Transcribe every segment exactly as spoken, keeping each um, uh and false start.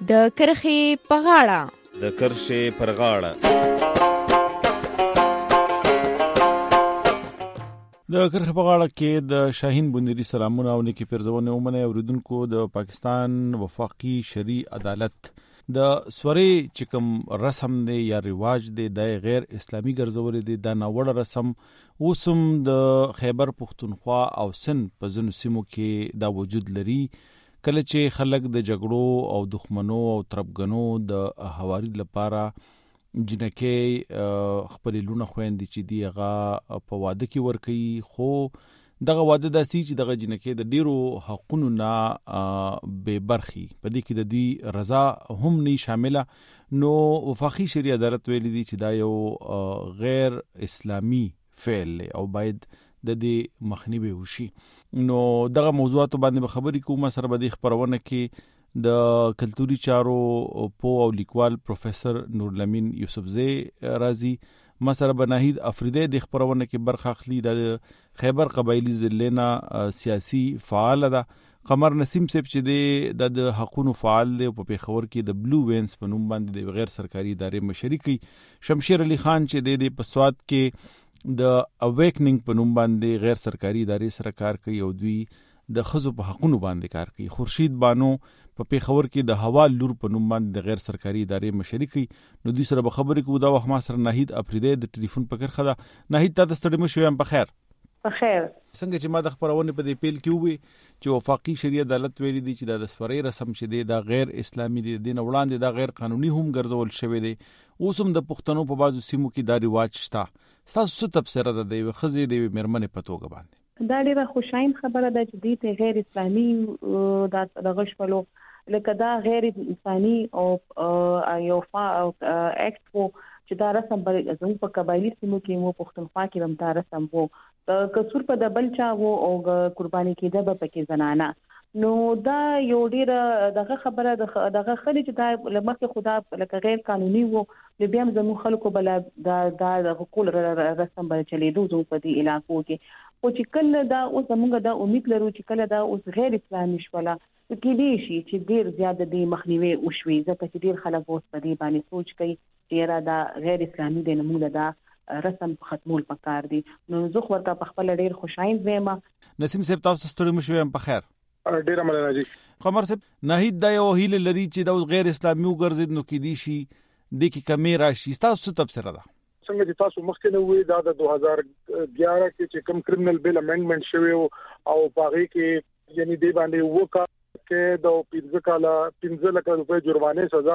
د کرښې په غاړه د کرښې پر غاړه د کرښې په غاړه کې د شاهین بندری سلامونه او نیکی پرزونه ومنه اوریدونکو. د پاکستان وفاقي شرعي عدالت د سوري چکم رسم دی یا رواج دی د غیر اسلامي ګرځول دی د ناوړه رسم اوسم د خیبر پختونخوا او سند په ځینو سیمو کې دا وجود لري. کله چې خلک د جګړو او دښمنو او تربګنو د هواري لپاره جنکه خپل لونه خويندې چې دی هغه په واده کې ور کوي، خو دغه واده داسي چې دغه جنکه د ډیرو حقوقو نه به برخي په دې کې د دې رضا هم نه شامله. نو وفاقي شرعي عدالت ویلي دي چې دا یو غیر اسلامي فعل او باید د دې مخنیوي وشي. نو دغه موضوعات باندې خبرې کوم سره به د خبرونه کې د کلتوري چارو پو او لیکوال پروفیسور نورالامین یوسفزی رازی مسره بناهید افریدی د خبرونه کې برخه اخلي. د خیبر قبایلی ضلعنا سیاسي فعال ده. قمر نسیم صاحب چې د حقوقو فعال دی په پیښور کې د بلو وینز په نوم باندې د غیر سرکاري ادارې مشري کوي. شمشیر علي خان چې د پسواد کې د اویکننګ په نوم باندې غیر سرکاري ادارې سره کار کوي او دوی د خزو په حقوقو باندې کار کوي. خورشید بانو په پیښور کې د هوا لور په نوم باندې د غیر سرکاري ادارې مشري کوي. نو دوی سره به خبرې کوو. دا وخت ما سره ناهید افریدی د ټلیفون په کرخه ده. ناهید تاسو ستړي مشو یم په خیر؟ په خیر. څنګه چې ما د خبرونه په دې پیل کې وې چې وفاقي شرعي عدالت ویلي دي چې د سوري رسم چې دی دا غیر اسلامي دي، دین وړاندې دا غیر قانوني هم ګرځول شوی دی. اوس هم د پښتنو په بازو سیمو کې دا رواج شته. تاسو څه تفسیر ده د خزې د مرمنې په توګه باندې؟ دا ډیره خوشاین خبره ده چې دې ته غیر اسلامي د دغه شپلو لکه دا غیر انساني او یو فا اکټ وو چې دا رسم زموږ په قبایلی سیمو کې مو پښتونخوا کې هم دا رسم وو. د کسور په د بل چا وو او قرباني کېده به پکې زنانه. نو دا یو ډیره دغه خبره دغه خلی چې دا لمخه خدا لکه غیر قانوني وو. د بیا زمو خلکو بل دا د حقوق رسم بل چلیدو زو په دې علاقو کې. او چې کله دا اوس موږ دا امید لرو چې کله دا اوس غیر اسلامي شولا کې دي شي چې ډیر زیاده د مخنیوي وشوي، ځکه چې ډیر خلک اوس په دې باندې سوچ کوي چې را دا غیر اسلامي دی، نه موږ دا رسم ختمول پکار دي. نو زه خو ورته په خپل ډیر خوشاین زما. نسیم صاحب تاسو ستړي مشو یم په خیر؟ ډیره مننه جی. قمر صاحب ناهید دا یو هیله لري چې دا غیر اسلامي وګرځي نو کې دي شي د کی کمی راشي. تاسو څه تفسیر ده؟ څنګه چې تاسو مخکې نه وې دا د دوه هزار ګیارہ کې چې کوم کرمینل بیل امندمنت شوی او پاره کې یعنی دی باندې وکا کې د پنځه کاله پنځه لک روپے جرمانه سزا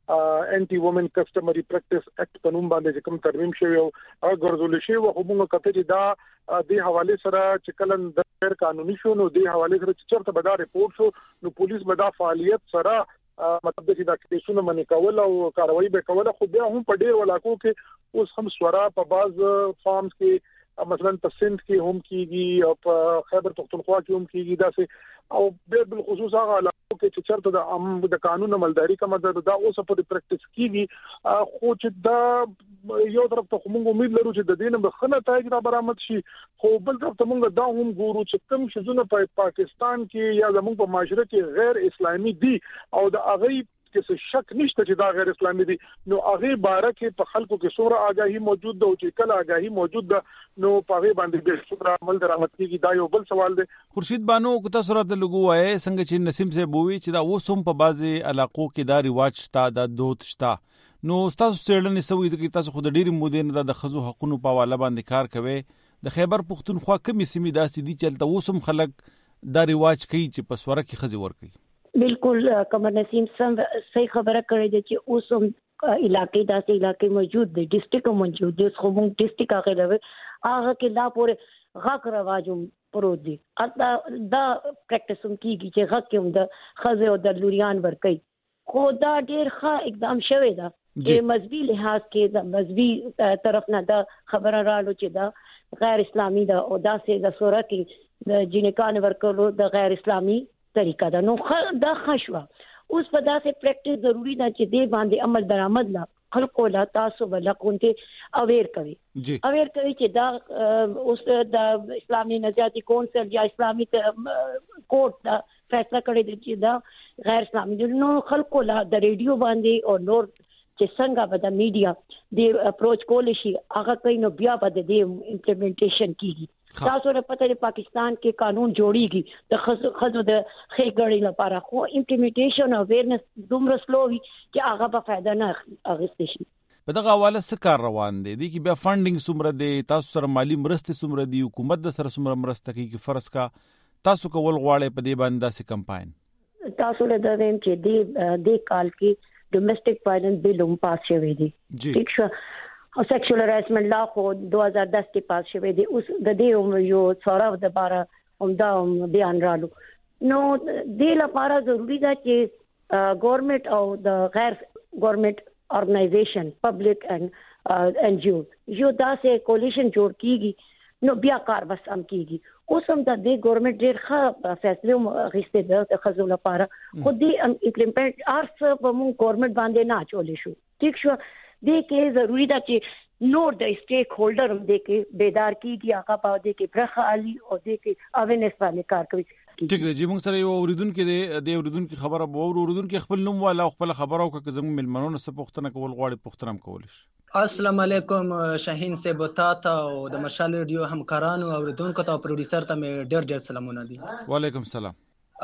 انټي وومن کسٹمري پریکټس اکټ په نوم باندې کوم ترمیم شوی او ګرځول شوی او موږ کته چې دا د حواله سره چې کلن د غیر قانوني شو نو د حواله سره چې چرته به دا ریپورت شو نو پولیس به دا فعالیت سره مطلب چې دا کیسونه منې کول او کاروایی به کوله. خو بیا هم په ډیر علاقو کې اوس هم سورا په باز فارمز کې مثلا په سند کې هم کیږي او په خیبر پختونخوا کې هم کیږي دا سه او به بل خصوص هغه علاقو کې چې چرته د عام د قانون عملداري کومه دا اوس په پریکټس کیږي. خو چې دا یو طرف ته موږ امید لرو چې د دینه بخنه تاج را برآمد شي، خو بل طرف ته موږ دا هم ګورو چې کوم شزونه په پاکستان کې یا زموږ په معاشره کې غیر اسلامي دي او د هغه کې شک نشته چې دا غیر اسلامي دي. نو هغه باره کې په خلکو کې سوره آگاهی موجود ده او چې کله آگاهی موجود ده نو په هغه باندې به سوره عمل درآمد کیږي. دا یو بل سوال دی. خورشید بانو کو تاسو راته لګو وای څنګه چې نسیم صاحب ووی چې دا اوسم په بعضي علاقو کې دا رواج شته، دا دود شته. نو تاسو سړلنې سوي چې تاسو خود ډېری مودې نه د خزو حقوقو په حواله باندې کار کوي. د خیبر پختونخوا کومې سیمې داسې دي چې تل اوسم خلک دا رواج کوي چې په سوره کې خزي ور کوي؟ بالکل قمر نسیم سم صحیح خبره کړې ده چې اوس هم علاقې داسې علاقې موجود دي، ډیسټریکټ موجود دي. خو موږ ډیسټریکټ هغه لوي هغه کې لا پورې غاک رواجوم پروت دي. اته دا پریکټس هم کیږي چې غاک هم د خزه او د لوريان ور کوي. خو دا ډیر ښه اقدام شوی ده چې مذهبي لحاظ کې د مذهبي طرف نه دا خبره رالو چې دا غیر اسلامي ده او دا سه د سوره کې د جنکان ورکولو د غیر اسلامي طریقه ده. نو دا خشوه اوس په داسې پریکټس ضروری ده چې دې باندې عمل درآمد لا خلکو لا تاسو ولکونته اویر کوي اویر کوي چې دا اوس د اسلامي نجاتی کونسل یا اسلامي کورټ دا فیصله کړی دی چې دا غیر اسلامي نو خلکو لا د ریډیو باندې او نور چې څنګه به د میډیا د اپروچ کول شي هغه کوي نو بیا به د امپلیمنټیشن کیږي. تاسو نه پته د پاکستان کې قانون جوړیږي د خزو د خېګړې لپاره خو امپلیمنټیشن او اویرنس دومره سلو وي چې هغه به فائدہ نه اخیستل شي. په دغه حواله څه کار روان دی دي کې بیا فنډینګ څومره دی تاسو سره مالی مرستې څومره دی حکومت د سره څومره مرسته کوي چې فرض کا تاسو کول غواړئ په دې باندې داسې کمپاین تاسو له دویم چې دی د کال کې ډومېسټک وایلنس بیل هم پاس شوی دی ٹھیک شو او سیکشوال هراسمنٹ لا خو دو هزار دس کې پاس شوی دی اوس د دې یو څوراو د بارا هم دا بیان رالو نو د لپاره ضروری ده چې ګورنمنت او د غیر ګورنمنت ارګنایزیشن پبلک اینڈ این جی او یو داسې کولیشن جوړ کیږي نو بیا کار بس هم کیږي. اوس هم د دې ګورنمنت ډېر ښه فیصله غوښتي ده د خزو لپاره خو دې امپلیمنټ ارس په مون ګورنمنت باندې نه چولې شو ٹھیک شو. دې کې ضروری ده چې نور د سټیک هولډر هم دې کې بیدار کیږي هغه په دې کې برخه علي او دې کې اوینس باندې کار کوي. ټیک دی چې موږ سره یو اوریدونکو دی د اوریدونکو خبره به اوریدونکو خپل نوم والا خپل خبره او که زموږ ملمنونو څه پوښتنه کول غواړي پوښتنه هم کول شي. السلام علیکم شاهین صاحب تاته او د مشال ریډیو همکارانو او اوریدونکو ته پروډوسر ته مې ډېر ډېر سلامونه دي. وعلیکم السلام.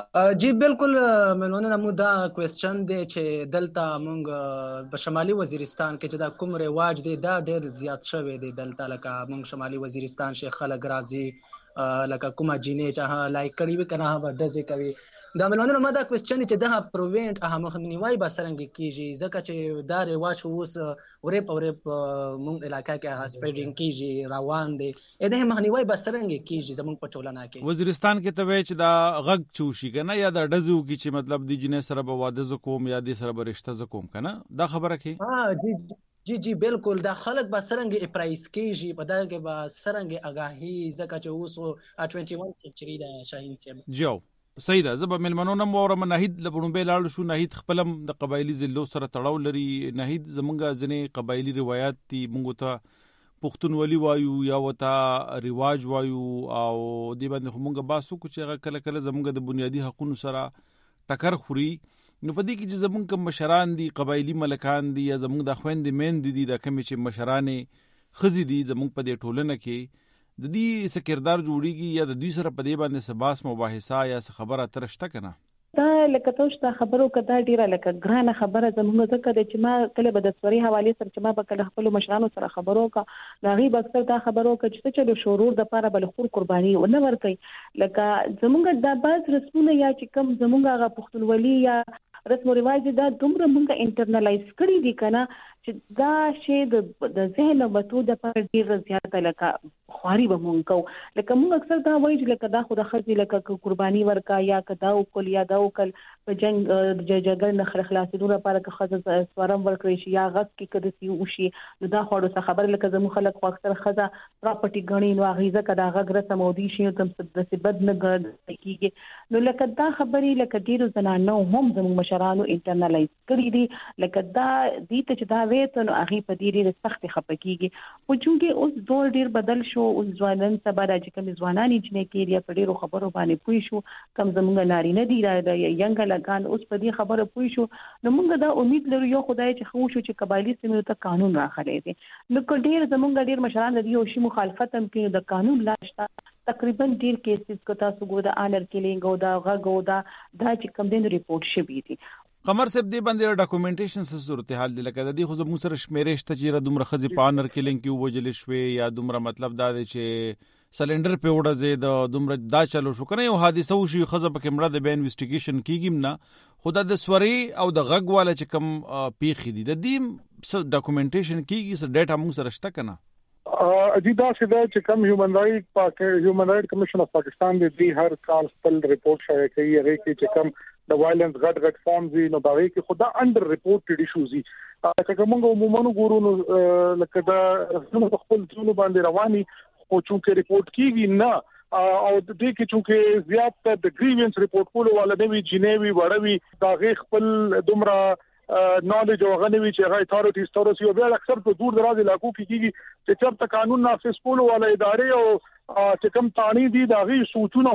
جی بالکل ملونه مو دا کوېسچن دی چې دلته مونږ په شمالي وزیرستان کې چې دا کوم رواج دی دا ډېر زیات شوی دی دلته لکه مونږ شمالي وزیرستان شیخ خلک راځي لکه کومه جینې چې لایک کړی وي کنه هغه ډزې کوي دا ملونه ما دا کوېسچن چې دا پروینټ هغه مخنیوي به څرنګه کیږي ځکه چې دا رواج اوس ورې په ورې مونږ علاقه کې هغه سپریډینګ کیږي روان دی اې د مخنیوي به څرنګه کیږي زموږ په ټولنه کې وزیرستان کې ته چې دا غږ چوشي کنه یا دا ډزو کی چې مطلب دی جنې سره به واده زکوم یا دی سره به رشتہ زکوم کنه دا خبره کې ها جی جی جی بالکل دا خلک به څرنګه اپرایز کیږي په دا کې به څرنګه آگاهی ځکه چې اوس اکیس سنچري دا شاهین صاحب جو صحیح ده. زه به ملمنونه مورم ناهید لبړم به لاړ شو ناهید خپلم د قبایلی ضلعو سره تړاو لري ناهید زمونږه ځنې قبایلی روایت دي مونږ ته پښتونولي وایو یا وتا رواج وایو او دی باندې مونږه باسو کو چې کله کله زمونږه د بنیادی حقوقو سره ټکر خوري نو په دې کې چې زمونږ کوم مشران دي قبایلی ملکان دي یا زمونږ د خويندې مین دي د کوم چې مشرانې خزي دي زمونږ په دې ټولنه کې د دې څه کردار جوړیږي یا د دوی سره په دې باندې سباس مباحثه یا څه خبره ترشته کنه دا لکه تاسو ته خبرو کده ډیره لکه ګرانه خبره زموږ ځکه چې ما کله به د سوري حواله سره چې ما به کله خپل مشرانو سره خبرو کا دا غي بکثر دا خبرو کا چې چلو شورور د پاره بل خور قرباني و نه ور کوي لکه زموږ د باز رسمونه یا چې کم زموږ هغه پښتونولي یا رسم او رواج دا دومره مونږه انټرنلایز کړی دي کنه چې دا شی د د ذهن او بتو د پر ډیر زیات لکه خواري به مونږ کو لکه مونږ اکثر دا وایي چې لکه دا خو د خزي لکه قرباني ورکا یا کدا او کول یا دا او کل په جنگ د جګړې نه خلاصېدو لپاره که خزه سوارم ورکړي شي یا غږ کې کده سی وشي نو دا خو د خبر لکه زمو خلک خو اکثر خزه پراپرټي غني نو غیزه کدا غږ رسم او دي شي تم د سبد نه ګرځي کیږي نو لکه دا خبرې لکه ډیرو زنانو هم زمو مشرانو انټرنلایز کړی دي لکه دا دې ته چې دا وېته نو هغه په دې ډیره سخت خپکیږي او چې اوس دور ډیر بدل شو اوس ځوانان سبا راځي کوم ځوانان چې کې لري په ډیرو خبرو باندې پوي شو کم زمونږ ناری نه دی را ینګ لګان اوس په دې خبره پوي شو نو موږ دا امید لرو یو خدای چې خو شو چې قبایلی سیمو ته قانون راخلي دي نو ډیر زمونږ ډیر مشران دي او شی مخالفت هم کوي د قانون لاشتا تقریبا ډیر کیسز کو تاسو ګو د انر کیلینګ او دا غو دا دا چې کم دین ریپورت شوی دي قمر صاحب دی باندې ډاکومېنټیشن څه صورتحال دی لکه د دې خو زموږ سره شمیرې شته چې دومره خزي پانر کلینګ کې وجل شوي یا دومره مطلب دا دی چې سلندر په وړه زید دومره دا چلو شو کنه یو حادثه وشي خزه پکې مړه د به انویسټیګیشن کیږي نه خدا د سوري او د غږ والا چې کم پیخي دي د دې ډاکومېنټیشن کیږي څه ډیټا موږ سره شته کنه اجیدا سیدا چې کم هیومن رائټ پاک هیومن رائټ کمیشن اف پاکستان د هر کال خپل ریپورت شایع کوي هغه کې چې کم د وایلنس غټ غټ فارمز نو باغی کې خدا انډر ریپورټډ ایشوز دي چې کومه عمومانو ګورو نو لکه دا رسنه خپل ټول باندې رواني او چې ریپورت کیږي نه او د دې کې چې زیات د گریوینس ریپورت کولو ولا نوی جنیوي وړوي دا غي خپل دومره نالج او غنوي چې هغه اتھارټیز تورسي او بیا اکثر په دور دراز علاقو کې کیږي چې چرته قانون نافذ کول ولا ادارې او چې کوم تانی دي دا غي سوچونه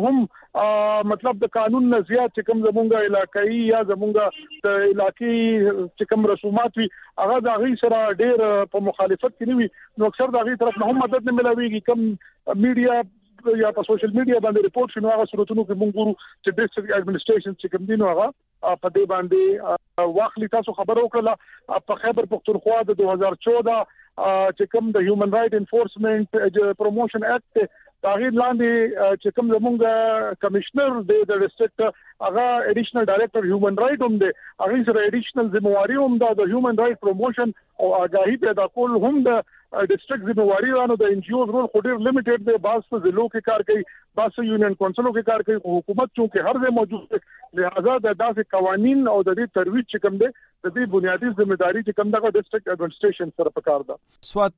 هم مطلب د قانون نه زیات چې کوم زمونږه علاقائی یا زمونږه د علاقائی چې کوم رسومات وي هغه دا غي سره ډېر په مخالفت کې نه وي نو اکثر دا غي طرف نه هم مدد نه ملاويږي کوم میډیا یا په سوشل میډیا باندې ریپورت شنو هغه صورتونو کې مونږ ګورو چې ډیسټریکټ اډمنسټریشن چې کوم دي نو هغه په دې باندې واخلي تاسو خبر وکړه په خیبر پختونخوا د دوه هزار چودہ چې کوم د هیومن رائټ انفورسمنت پروموشن اکټ تغیر لاندې چې کوم زمونږ کمشنر د ډیسټریکټ هغه اډیشنل ډایریکټر هیومن رائټ هم دی هغه سره اډیشنل ذمہواری هم د هیومن رائټ پروموشن او آگاهی پیدا کول هم د ډیسټریکټ ذمہواری رانو د ان جی اوز رول خو ډیر لیمیټډ دی باز په ضلعو کې کار کوي باز یونین کونسلو کې کار کوي حکومت چونکه هر ځای موجود دی لہذا د داسې قوانین او د دې ترویج چې کوم دی د دې بنیادی ځمېداري چې کوم دغه ډیسټریکټ اډمنسټریشن سره پکار ده. سوات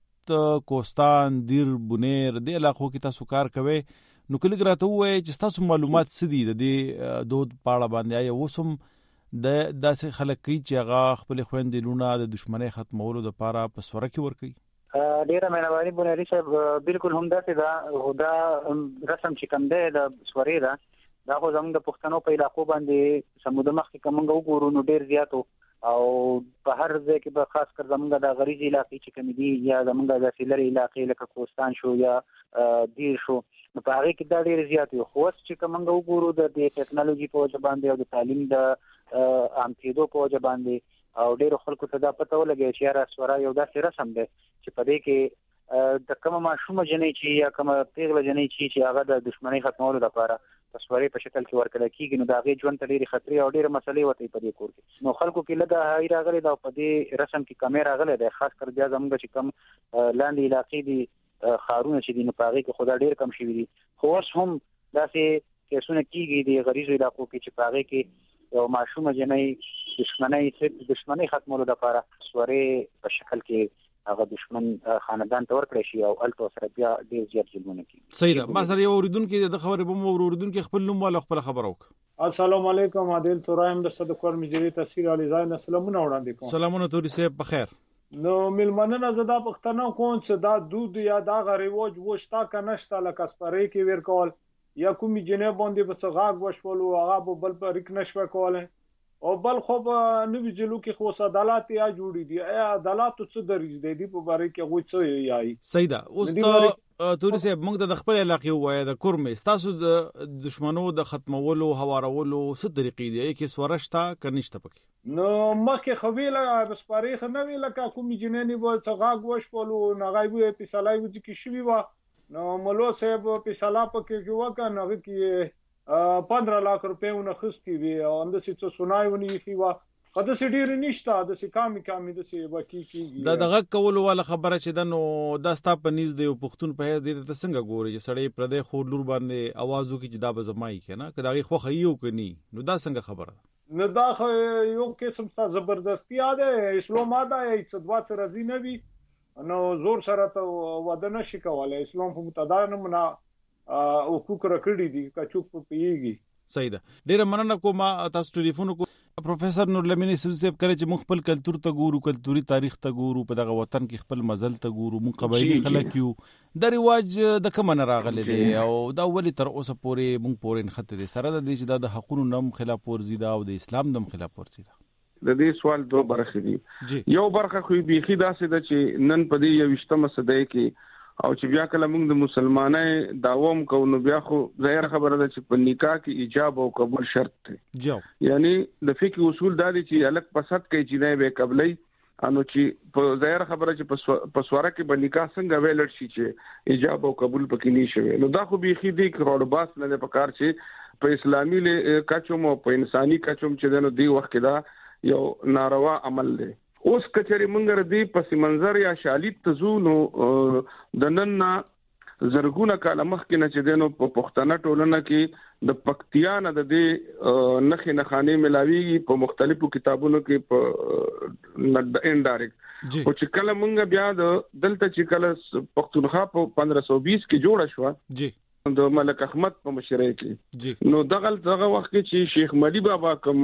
کوستان دیر بنیر د علاقو کې تاسو کار کوي نو کله ګراته وای چې تاسو معلومات سدي د دې دود پاړه باندې یا وسم د داسې خلک کی چې هغه خپل خويندې لونه د دشمنی ختمولو د پاره پسوره کې ور کوي. ډیره مهرباني بنيري صاحب بالکل هم داسې دا هدا رسم چې کوم دی د سوري دا دا خو زموږ د پښتنو په علاقو باندې سمود مخ کې کومه وګورو نو ډیر زیاتو او په هر ځای کې به خاص کر زموږ د غریزي علاقې چې کوم دي یا زموږ د سیلري علاقې لکه کوستان شو یا دیر شو نو په هغه کې دا ډیر زیات یو خو چې کومه وګورو د ټیکنالوژي په وجه باندې او د تعلیم د عام کېدو په وجه باندې او ډیر خلکو ته دا پته ولګي چې را سورا یو داسې رسم دی چې په دې کې د کومه ماشومه جنې چې یا کومه پیغله جنې چې هغه د دشمنی ختمولو لپاره تصویرې په شکل کې ورکړل کیږي نو دا غي ژوند ته ډېری خطرې او ډېر مسلې وته په دې کور کې نو خلکو کې لږه هاي راغلي دا په دې رسم کې کیمرا راغلي ده خاص کر بیا زموږ چې کم لاندې علاقې دي خارونه چې دي نو پاغي کې خدا ډېر کم شي دي خو اوس هم داسې کیسونه کیږي د غریزو علاقو کې چې پاغي کې یو ماشومه جنۍ دشمنی دشمنی ختمولو لپاره تصویرې په شکل کې هغه دشمن خاندان ته ورکړی شي او الټو سره بیا ډیر زیات ظلمونه کوي. صحیح ده ما سره یو اوریدونکو د خبرې به مو اوریدونکو خپل نوم ولا خپل خبر وک. السلام علیکم عادل ترایم د صدقور مجری تفسیر علی زاین سلامونه وړاندې کوم. سلامونه توري صاحب بخیر. نو ملمنه زدا پښتنه کوم چې دا دود یا دا غریوج وشتا کنهشتا لکه سپری کې ور کول یا کومي جنې باندې په څغاګ وشول او هغه بل پر ریک نشو کوله او بل خو نو ویجلو کې خو عدالت یا جوړی دی ای عدالت څه دریز دی دی په باره کې غوښ څه یای. صحیح ده اوس ته توري صاحب موږ د خپل علاقې وای د کورمې تاسو د دشمنو د ختمولو هوارولو څه طریقې دی کې سورشتا کنيشته پکې نو مخکې خویله بسپاری خنه ویل کا کومي جنانی و څغاګ وشولو نغایبو اپیسالای و چې شوی و نو مولو صاحب اپیسالا پکې کې وکړه نو کې پندرہ لاکھ روپے ونه خستی وی او اند سې څه سنای ونی کی وا قد سې ډیر نشته د سې کامي کامي د سې وکی کیږي دا دغه کول ولا خبره چې دنو دا ستا په نيز دی پښتون په دې ته څنګه ګوري چې سړی پردې خور لور باندې आवाजو کې جدا بزمای کنه کداغي خو خيو کني نو دا څنګه خبره نو دا یو قسم څه زبردستی اده اسلام اده څه دوا څه راځي نه وي نو زور سره ته ودانه شي کوله اسلام په متدان نه او کوکر کړی دي کچوک په پیږي. صحیح ده ډیره مننه کوم تاسو ټلیفون کو پروفیسور نور لمنی صاحب کړي چې مخ خپل کلچر ته ګورو کلتوري تاریخ ته ګورو په دغه وطن کې خپل مزل ته ګورو مون قبایلی خلک یو د رواج د کوم نه راغلي دي او دا ولی تر اوسه پورې مون پورې خط دي سره د دې د حقوقو نم خلاف ورزي دا او د اسلام نم خلاف ورزي دا د دې سوال دوه برخې دي. یو برخه خو بيخي داسې ده چې نن په دې یو وشتمه صدې کې او چې بیا کله موږ د مسلمانۍ داوم کو نو بیا خو ظاهر خبره ده چې په نکاح کې ایجاب او قبول شرط دی. جو یعنی د فقہ اصول دا دي چې الګ پسد کوي چې نه به قبلای انو چې په ظاهر خبره چې په سواره کې به نکاح څنګه ویلټ شي چې ایجاب او قبول پکې نه شوي نو دا خو بيخي دي کروڑ باس نه پکار چې په اسلامي له کچوم او په انساني کچوم چې دنو دی وخت دا یو ناروا عمل دی. اوس کچري منګر دی پس منظر یا شالید تزونو د نن زرګونه کاله مخکې نه چې دینو په پښتنه ټولنه کې د پکتیا نه د دې نخې نخانه ملاوي په مختلفو کتابونو کې په انډایرکټ او چې کله مونږ بیا د دلته چې کله پښتونخوا په پندرہ سو بیس کې جوړه شو جی د ملک احمد په مشرۍ کې جی نو دغه دغه وخت کې چې شیخ مدی بابا کوم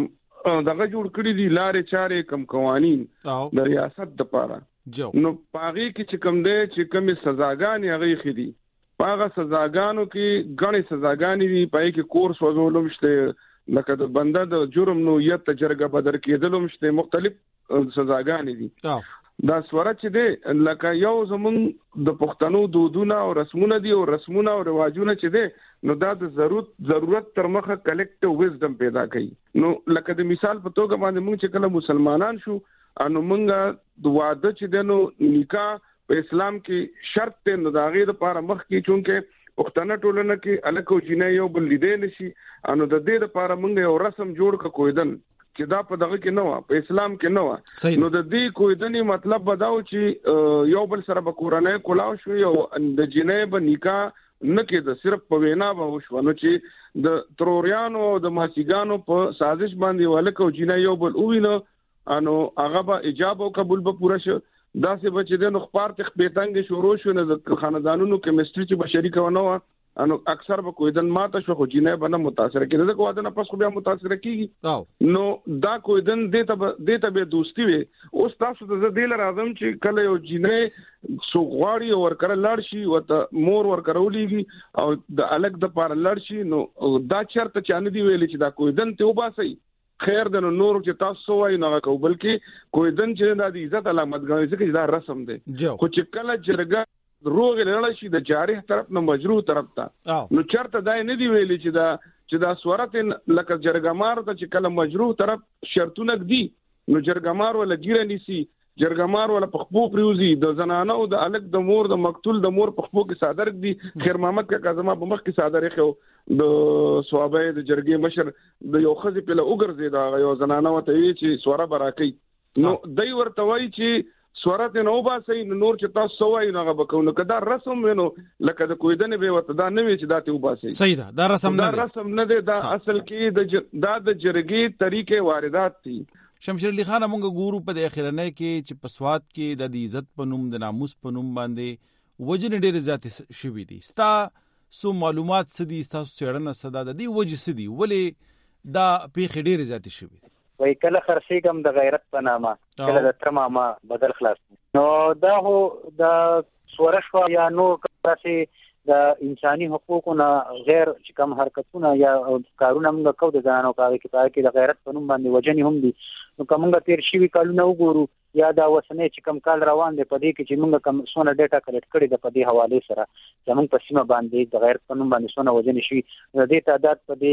دغه جوړ کړی دي لارې چارې کم قوانين د ریاست د پاره نو پاغي کې چې کم دی چې کم سزاګانې هغه خېدي پاغه سزاګانو کې غني سزاګانې دي پای کې کورس وزولم شته لکه د بنده د جرم نو یت تجربه بدر کېدلم شته مختلف سزاګانې دي دا سوره چې دی لکه یو زمون د پښتنو دودونه او رسمونه دي او رسمونه او رواجونه چې دی نو دا د ضرورت ضرورت تر مخه کلیکټیو وزډم پیدا کوي نو لکه د مثال په توګه باندې موږ چې کله مسلمانان شو انو موږ د واده چې دنو نکاح په اسلام کې شرط ته نو دا غیر لپاره مخ کې چونکه پښتنه ټولنه کې الکو جنې یو بل لیدې نشي انو د دې لپاره موږ یو رسم جوړ ک کویدن چې دا په دغه کې نه و په اسلام کې نه و نو د دې کویدنې مطلب بداو چې یو بل سره به کورانه کولاو شو یو د جنې به نکاح نه کېده صرف په وینا به وشو نو چې د تروریانو د ماسیګانو په سازش باندې ولکو جنې یو بل وینو انو هغه به ایجاب او قبول به پوره شو دا څه بچی د نو خبر تخ پیتنګ شروع شو نه د خاندانونو کیمستري چې بشری کوونه و انو اکثر به کویدن ماته شو خو جنې باندې متاثر کېده دا کوه نه پس خو بیا متاثر کیږي نو دا کویدن دته دته به دوستي وي اوس تاسو د دې لرازم چې کله یو جنې سو غواړي او ورکر لړ شي او مور ورکر ولېږي او د الګ د پار لړ شي نو دا چرته چانه دی ویل چې دا کویدن ته وباسي خیر د نور چې تاسو وای نه کو بلکې کویدن چې د عزت علامت غوړي چې دا رسم دی خو چې کله جرګه روغ لړل شي د جارح طرف نه مجروح طرف ته نو چرته دای نه دی ویلي چې دا چې دا سورت لکه جرګمار ته چې کله مجروح طرف شرطونه دي نو جرګمار ولا ګیره نيسي جرګمار ولا پخپو پریوزي د زنانه او د الګ د مور د مقتول د مور پخپو کې صادر دي خیر محمد کا کاظمه په مخ کې صادر خو د صوابه د جرګې مشر د یو خزي په لوګرزي دا یو زنانه وته چې سوره براکي نو دای ورته وای چې سورت نو باسي نور چې تاسو سوای نه غبکونه کدا رسم ونو لکه د کویدنه به وته دا نه وی چې دا ته وباسي صحیح ده دا رسم نه دا رسم نه ده دا اصل کې د دا د جرګې طریقې واردات دي شمشیر علي خان موږ ګورو په اخرنه کې چې په سواد کې د عزت په نوم د ناموس په نوم باندې وجنه ډېر زیات شوي دي ستا سو معلومات سدي تاسو څېړنه صدا د دې وجه سدي ولې دا پیښې ډېر زیات شوي دي وای کله خرسیګم د غیرت په نامه کله د ترمامه بدل خلاص نو دا هو د سورشوا یا نو کاسي د انساني حقوقو نه غیر چې کوم حرکتونه یا کارونه موږ کوو د ځانو کاوي کې د غیرت په نوم باندې وجنې هم دي نو کومه تیر شي کالونه وګورو یا دا وسنه چې کوم کال روان دي په دې کې چې موږ کوم سونه ډیټا کلیکټ کړي د په دې حواله سره زموږ په سیمه باندې د غیرت په نوم باندې سونه وجنې شي د دې تعداد په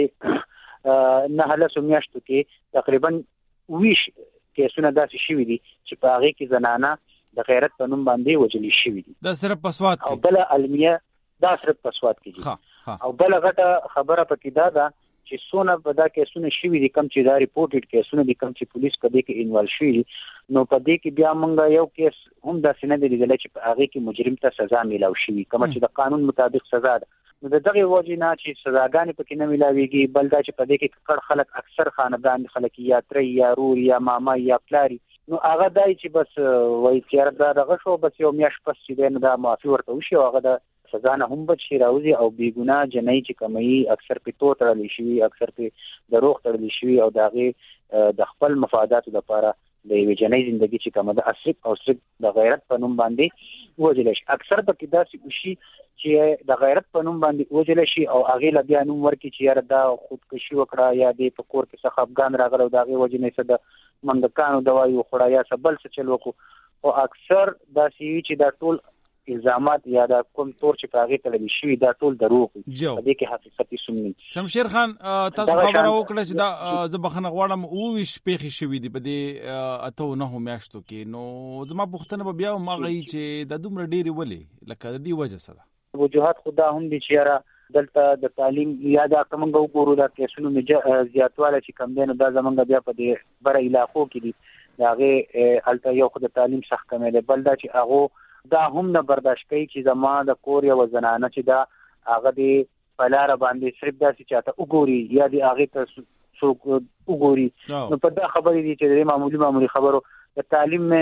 دې نه هله سمیاشتو کې تقریبا ویش کیسونه داسې شوي دي چې په هغه کې زنانه د غیرت په نوم باندې وجلې شوي دي دا صرف پسواد او بل علمیه دا صرف پسواد کې او بل غټه خبره پکې دا ده چې سونه په دا کیسونه شوي دي کم چې دا ریپورټډ کیسونه دي کم چې پولیس په دې کې انوالو شوي نو په دې کې بیا موږ یو کیس هم داسې نه دی لیدلی چې په هغه کې مجرم ته سزا میلاو شوي کوم چې د قانون مطابق سزا ده نو د دغه وجه نه چې سزاګانې پکې نه ملاويږي بل دا چې په دې کې کړه خلک اکثر خاندان خلک یا تر یا رور یا ماما یا پلاری نو هغه دای چې بس وایي چې دا دغه شو بس یو میاش پس چې نو دا معافي ورته وشي هغه د سزا نه هم بچ شي راوځي او بیګناه جنۍ چې کمي اکثر په تو تړل شي اکثر په دروغ تړل شي او دغه د خپل مفادات لپاره د یو جنۍ ژوندۍ چې کومه د اصل او صرف د غیرت په نوم باندې وجل شي اکثر په کې داسې وشي چې د غیرت په نوم باندې وجل شي او هغه ل بیا نوم ورکړي چې یاره دا خودکشي وکړه یا د په کور کې څه افغان راغله او دغه وجه نه څه د منډکانو دوايي وخوړه یا څه بل څه چل وکړو او اکثر داسې چې دا ټول الزامات یا دا کوم تور چې پاغي تللی شي دا ټول دروغ دي دې کې حقیقت سمني شمشیر خان تاسو خبره وکړه چې دا زبخنه غواړم او ویش پیخي شوی دی په دې اته نه میاشتو کې نو زما پوښتنه به بیا ما غي چې د دومره ډيري ولي لکه د دې وجه سره وجوهات خدا هم دي چې را دلته د تعلیم یا دا کومه وګورو دا کیسونو زیاتواله چې کم دي نو دا زمونږ بیا په دې بر علاقو کې دي داغه الته یو خدای تعلیم سخت کمه بل دا چې هغه دا هم نه برداشت کوي چې زما د کور یا زنانه چې دا هغه دی پلار باندې صرف داسې چاته وګوري یا دی هغه ته څوک وګوري نو په دا خبرې دي چې د معمولی معمولی خبرو د تعلیم من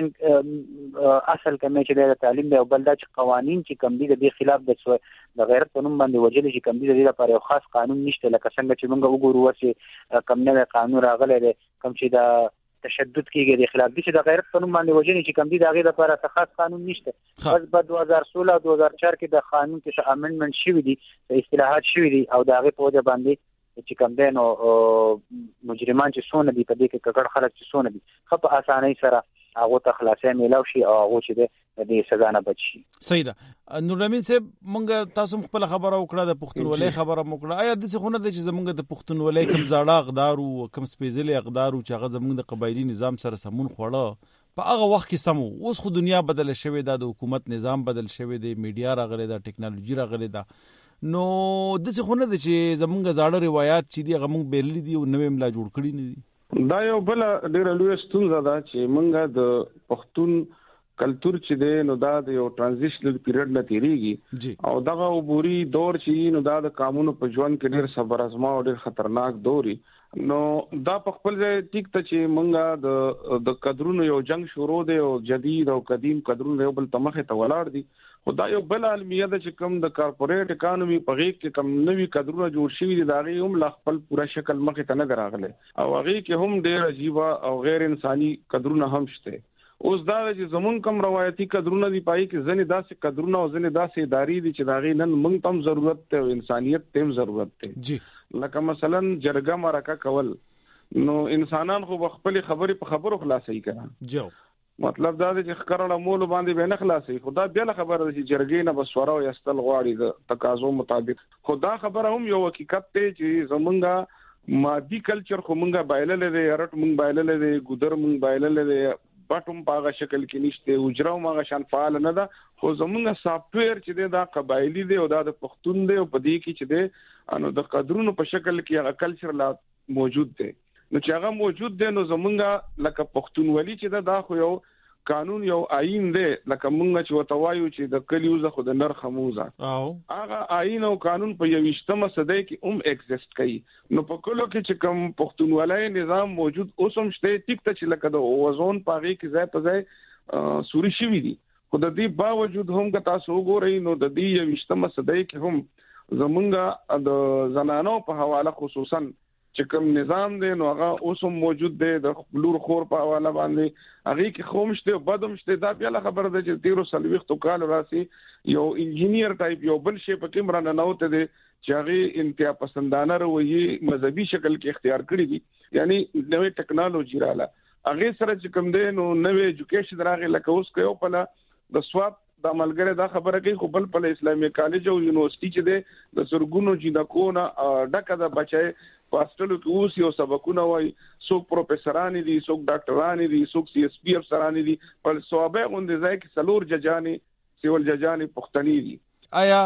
اصل کمه چې د تعلیم د بل د قوانين چې کم دي د خلاف د د غیرت په نوم باندې وجل چې کم دي د لپاره یو خاص قانون نشته لکه څنګه چې موږ وګورو چې کم نه قانون راغلی دی کم چې د تشدد کېږي د خلاف دي چې د غیرت په نوم باندې وجل چې کم دي د غیر لپاره خاص قانون نشته بس په دوه هزار سولہ دوه هزار چار کې د قانون کې امندمنت شوی دي د اصلاحات شوی دي او د غیر په وجه باندې چې کم دي نو مجرمان چې سونه دي په دې کې ککړ خلک چې سونه دي خو په اسانۍ سره هغه ته خلاصې میلاو شي او هغه چې د دې سزا نه بچي. صحیح ده. نور امین صاحب مونږ تاسو خپل خبره وکړه د پښتونولۍ خبره وکړه آیا د څه خونه د چې زمونږ د پښتونولۍ کوم زړه اقدار او کوم سپیشل اقدار او چې هغه زمونږ د قبایلی نظام سره سمون خوړه په هغه وخت کې سمو اوس خو دنیا بدل شوې ده د حکومت نظام بدل شوې دی میډیا راغلي ده ټیکنالوژي راغلي ده نو د څه خونه د چې زمونږ زړه روایت چې دی هغه مونږ بیرلی دي او نوې ملا جوړ کړی نه دي. دا یو بل ډېر لوی ستونزه ده چې مونږ د پښتون کلچر چې دی نو دا د یو ترانزیشنل پیریډ نه تیریږي او دغه عبوري دور چې نو دا د قانون په ژوند کې ډېر صبر ازما او ډېر خطرناک دوري نو دا په خپل ځای ټیک ته چې مونږه د د قدرونو یو جنگ شروع دی او جدید او قدیم قدرونو یو بل تمخه ته ولاړ دي خدای یو بل علمیه ده چې کوم د کارپوریټ اکانومي په غیږ کې کوم نوي قدرونه جوړ شوي دي دا غي هم لا خپل پورا شکل مخه ته نه راغله او هغه کې هم ډېر عجیب او غیر انساني قدرونه هم شته. اوس دا چې زمون کوم روایتي قدرونه دی پای کې ځنې داسې قدرونه او ځنې داسې ادارې دي چې دا غي نن موږ تم ضرورت ته او انسانيت تم ضرورت ته جی لکه مثلا جرګه مرکه کول نو انسانان خو خپل خبرې په خبرو خلاصي کړه جو مطلب دا چې خکرړه مول باندې به نه خلاصي خدا بیا خبره ده چې جرګې نه بسوره او یستل غواړي د تقاضو مطابق خدا خبره هم یو حقیقت ته چې زمونږه مادي کلچر خو مونږه بایلل لري رټ مونږ بایلل لري ګودر مونږ بایلل لري بټوم پاغه شکل کې نشته وجراو ماغه شان فعال نه ده خو زمونږه سافټویر چې دا قبایلی دی او دا د پښتون دی او په دې کې چې دی انو د قدرونو په شکل کې هغه کلچر لا موجود دی نو چې هغه موجود دی نو زمونږه لکه پښتونولي چې دا, دا خو یو قانون یو آئین دی لکه مونږ چې وتوایو چې د کلیوزه خو د نر خموزه او هغه آئین او قانون په یوشتمه صدۍ کې هم ایگزیست کوي نو په کلو کې چې کوم پښتونولۍ نظام موجود اوس هم شته ټیک ته چې لکه د اوزون پاغي کې ځای په ځای سوري شوی دي خو د دې باوجود هم که تاسو وګورئ نو د دې یوشتمه صدۍ کې هم زمونږه د زنانو په حواله خصوصا چې کوم نظام دی نو هغه اوس هم موجود دی د بلور خور په حواله باندې هغه کې خومشته بدمشته دا بیا خبره ده چې تیرو سلويختو کال راسي یو انجینیر ټایپ یو بل شی په کیمرا نه نوته دی چې هغه انتها پسندانه روي مذهبي شکل کې اختیار کړی دي یعنی نوې ټیکنالوژي رااله هغه سره چې کوم دی نو نوې ایجوکیشن راغی لکه اوس کوي په د سواب د عملګره دا خبره کوي خو بل په اسلامي کالج او یونیورسيټي چې دی د سرګونو جنکو نه ډکه د بچي پاستلو کې اوس یو سبقونه وای څوک پروفیسوران دي څوک ډاکټران دي څوک سی اس پی افسران دي په صوابه غونډه ځای کې سلور ججاني سیول ججاني پښتني دي. آیا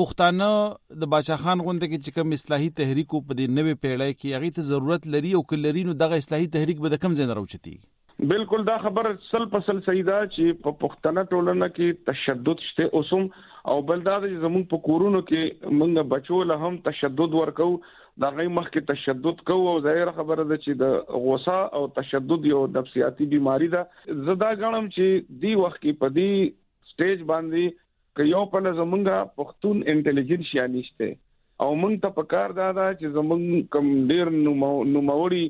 پښتانه د باچا خان غونډه کې چې کوم اصلاحي تحریک په دې نوې پیړۍ کې هغه ته ضرورت لري او کلري نو دغه اصلاحي تحریک به د کم ځای نه راوچتي؟ بالکل دا خبر سل پسل سیدا چې په پښتنه ټولنه کې تشدد شته اوسم او بل دا چې زموږ په کورونو کې موږ بچو له هم تشدد ورکو دا غي مخ کې تشدد کو او ظاهر خبره ده چې د غوسه او تشدد یو نفسیاتی بیماری ده زدا غنم چې دی وخت کې په دی سټیج باندې ک یو په زمونږه پښتون انټيليجنس نشته او موږ ته پکار دا ده چې زمونږ کم ډیر نوموړي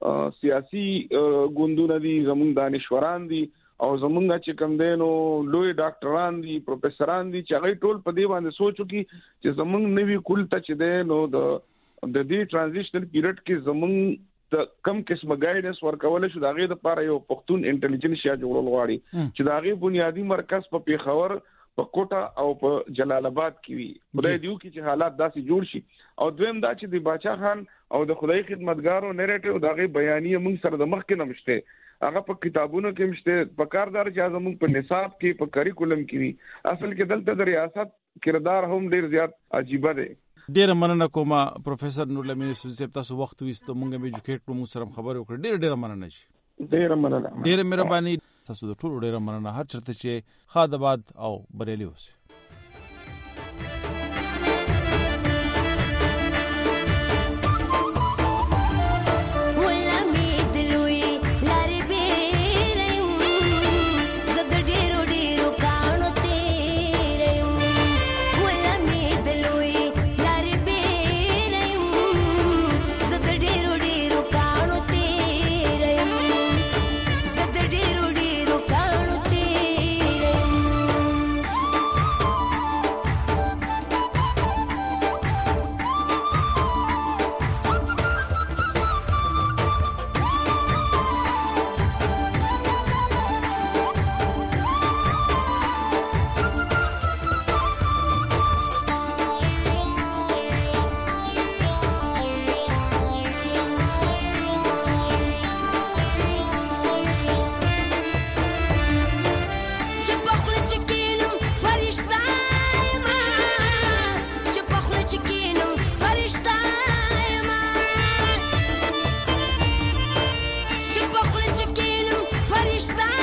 سیاسي ګوندونه دي زمونږ دانشوران دي او زمونږ چې کم دینو لوی ډاکټران دي پروفیسوران دي چې هغه ټول په دې باندې سوچو کی چې زمونږ نوی کول ته چې دینو د د دې ټرانزیشنل پیریډ کې زمونږ د کم قسمه گایډنس ورکول شو دا غي د لپاره یو پښتون انټيليجنس یا جوړول غواړي چې دا غي بنیادی مرکز په پیښور په کوټه او په جلال آباد کې وي خدای دیو کې چې حالات داسې جوړ شي او دویم دا چې د باچا خان او د خدای خدمتګارو نریټیو دا غي بیانیه موږ سره د مخ کې نمشته هغه په کتابونو کې مشته په کاردار چې زموږ په نصاب کې په کریکولم کې وي اصل کې دلته د ریاست کردار هم ډیر زیات عجیب دی. ډیر مننه کوم پروفیسور نور لمین صاحب تاسو وخت وستو مونږ به ایجوکیټ مو سره خبرې وکړه ډیر ډیر مننه شي ډیر مننه ډیر مهرباني تاسو د ټولو ډیر مننه هر چرته چې خادباد او بریلی اوسئ. está